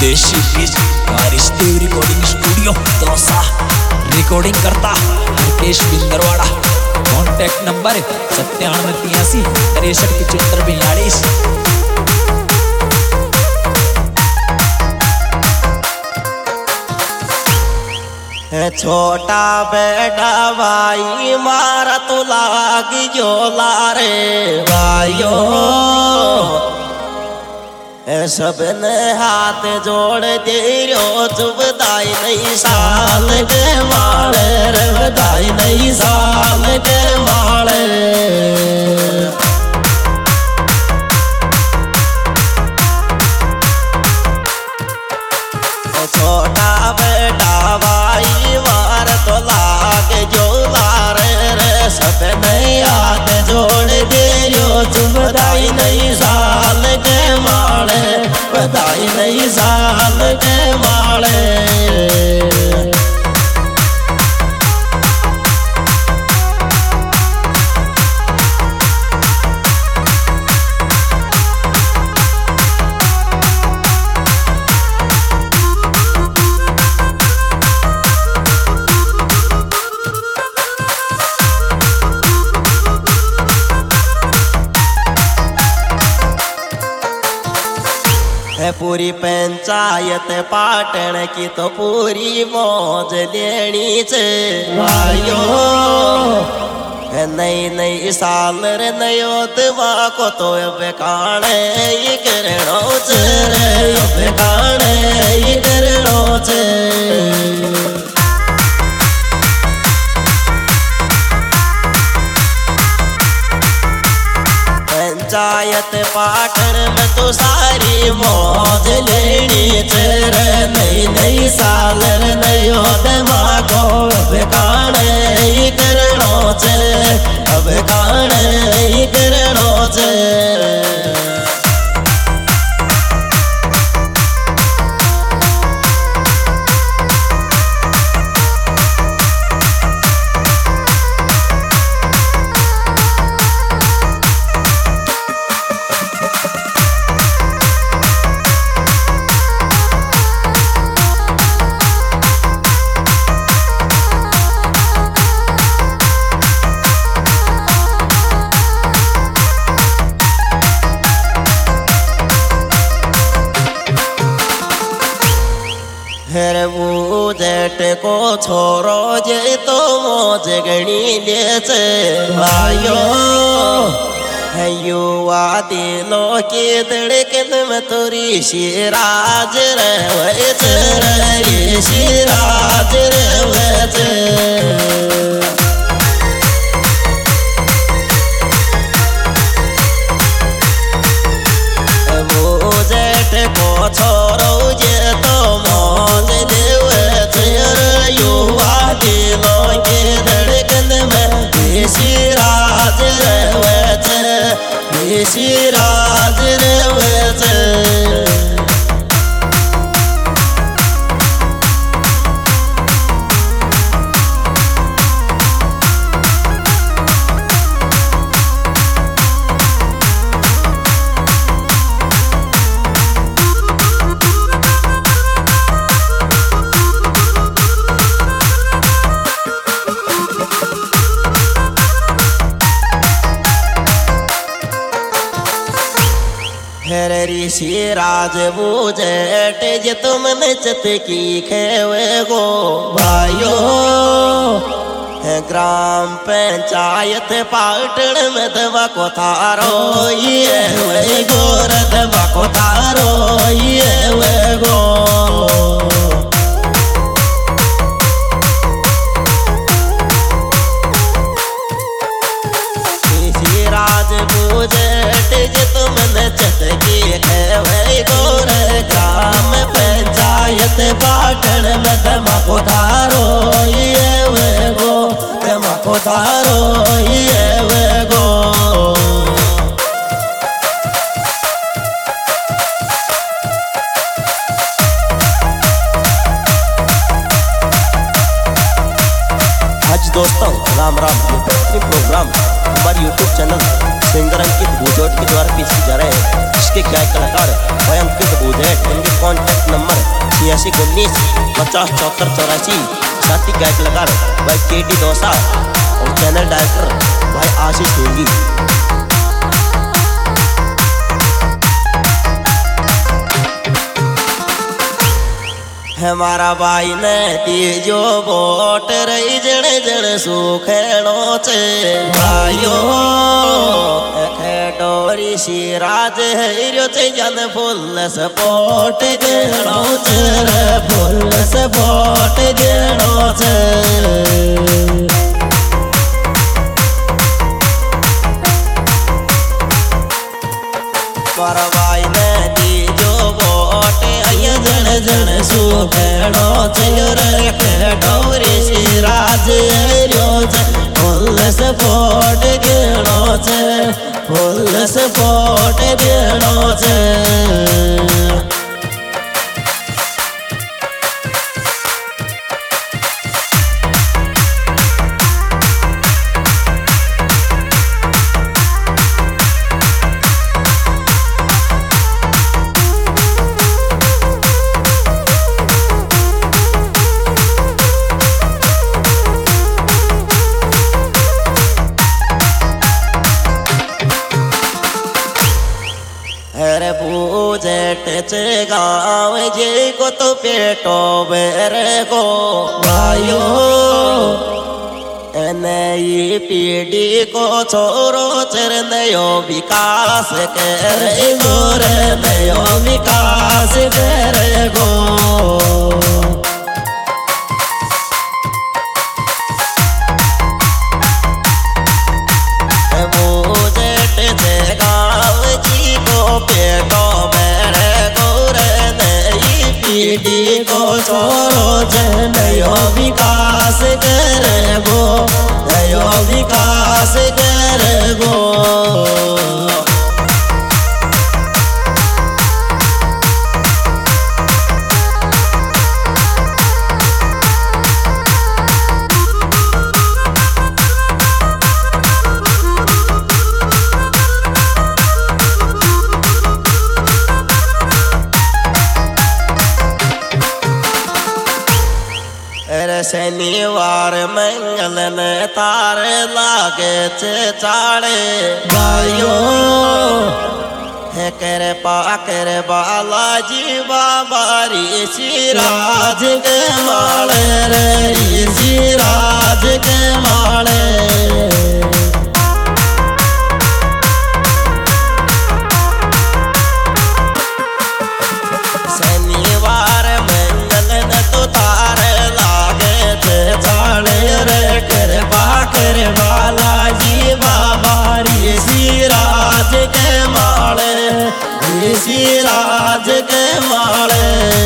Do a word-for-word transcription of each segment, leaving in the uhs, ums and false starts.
देशी बीज कारिस्तेव रिकॉर्डिंग स्टूडियो दौसा। रिकॉर्डिंग करता हरकेश बिंदरवाड़ा। कॉन्टैक्ट नंबर सत्तानवे तिरासी तिरसठ पिछहत्तर बयालीस। छोटा बेटा भाई मारा तो लागी जो लारे भाइयो, सबने हाथ जोड़ दे रो बधाई नहीं साल के माले रे, बधाई नहीं साल के माले। छोटा बेटा भाई मार तो लाग जो लारे रे, सबने हाथ जोड़ दे रो बधाई नहीं साल के माले, बधाई नहीं साल के माले। पूरी पंचायत पाटन की तो पूरी मौज लेनी चे भाइयों, नई नई साल रे नयो दिमाग को तो अब काने ये करनो चे रे, अब काने ये करनो चे। पंचायत पाटन में तो सारी मौज लेनी तेरे, नई नई साल रे नयो दिमागो अब काने ही करनो चे, अब काने ही करनो चे। वो जेठ को छोरो जे तो मौज गणी ले चे भाइयों, युवा दिलों की धड़कन में तोरी शिराज रहे रे, शिराज रहे। वो जेठ को छोरो जे तो मौज युवा दिलों के धड़कन में देसी राज रहे, देसी राज रहे। ऋषि राज बूझेट जे तुम नचत की खेवे गो भाइयों, ग्राम पंचायत पाटन में दवा को थारो ये वे गो, दवा को थारो ये वे गो। राज बूझेट जे तुम नचत की खेवे गोर, ग्राम पंचायत पाटन में दमको धारो ये वे गो, दमको धारो ये वे गो। आज दोस्तों राम राम। ये बेहतरीन प्रोग्राम हमारे YouTube channel singer Ankit Bhujot के द्वारा पेश किया जा रहे हैं, जिसके गायक कलाकार भाई अंकित भूजेट। इनके कॉन्टैक्ट नंबर छियासी उन्नीस पचास चौहत्तर चौरासी। साथ ही गायक कलाकार भाई के डी डोसा और चैनल डायरेक्टर भाई आशीष होंगी। हमारा भाई ने तीजो बोट रही जण जण सुखेणो छे भाइयो डोरी सिराज हेरो छे जन फूल सपोट गेणो छे फूल सपोट गेणो छे। मारा भाई ने तीजो बोट अय जण जण सुखेणो छे रे डोरी सिराज हेरो छे फूल सपोट गेणो छे फूल सपोट गेणो छे। अरे भूजेट चे गाँव जे को तो पेटो बेरे को भाइयो नई पीढ़ी को छोरो चर नयो विकास करे गोर नयो विकास करे गो। पेटो मेरे गोरे नई पीढ़ी को छोरो जे नयो विकास करे गो नयो विकास करे गो। शनिवार मंगल ने तार लागे चे चाड़े भाइयो है करे पाकर बालाजी बाबा ऋषि राज के माले रे ऋषि राज के माले। शनिवार मंगल न तो तार रे कर बाकर बालाजी बाबा ऋषि राज के माले ऋषि राज के माले।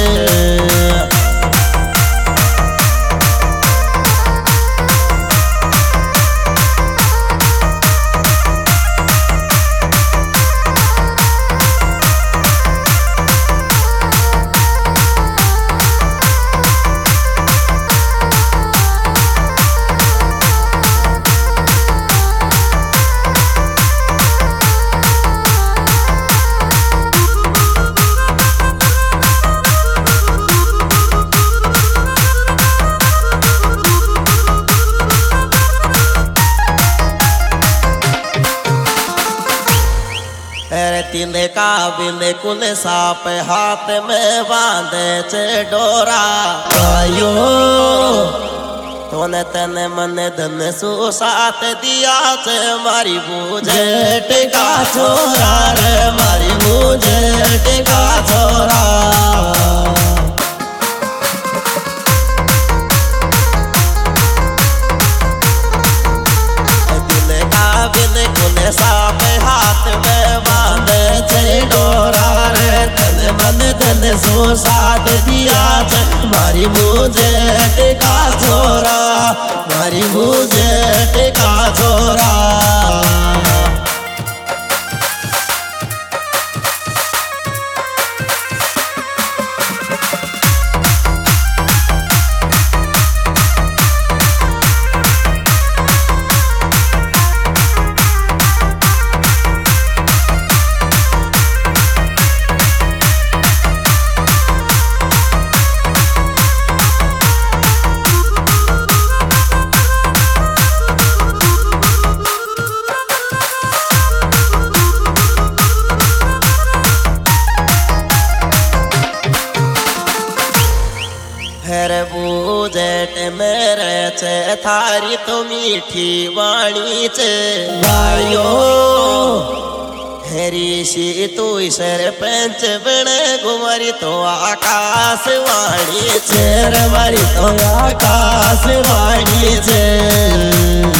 तिले का बिल्कुल साप हाथ में बांधे चे डोरा भाइयो तोने तने मन धन सुसात दिया चे मारी बूझेट का छोरा रे मारी बूझेट का छोरा। साप हाथ में बांधे चे डोरा रे तन मन धन सो साथ दिया चे मारी मुझे टिका छोरा मारी मुझे टिका छोरा। थारी तो मीठी वाणी च गायो ऋषि तू सरपंच बन गुमारी तो आकाश वाणी चर मारी तो आकाश वाणी च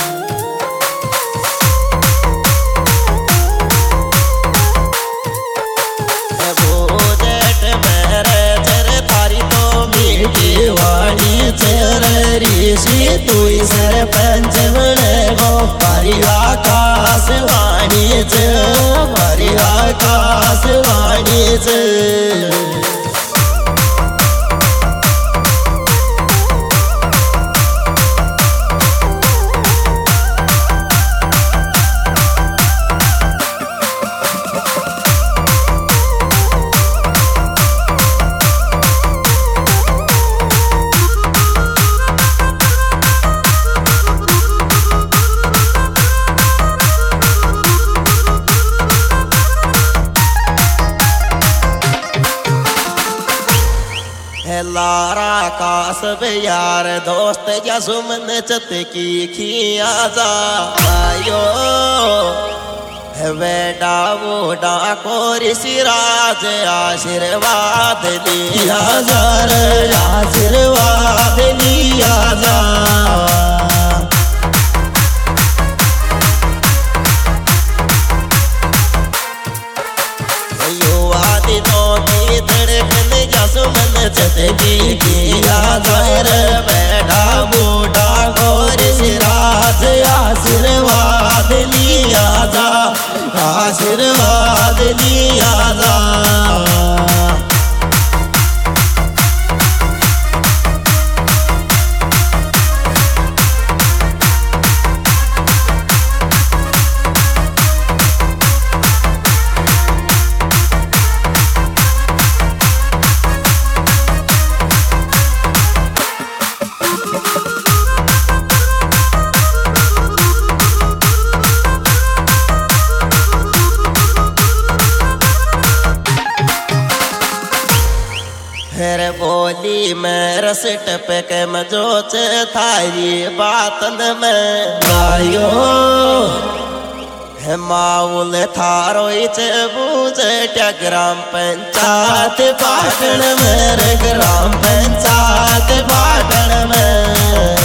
वाणी चर ऋषि तू सरपंच बन गोपारी आकाश वाणी च मारी आकाश वाणी च लारा का सब यार दोस्त या सुमन चत की खिया जा आयो बेटा वो डाको ऋषिराज आशीर्वाद लिया जा आशीर्वाद लिया जा सुमन चतकी किया जर बैठा बूढ़ा गोर सिराज आशीर्वाद लिया जा आशीर्वाद लिया जा फिर बोली मैं रस टपक मजोच थारी बातन में गायो माउल थारो बूझ ग्राम पंचायत पाटन में ग्राम पंचायत पाटन में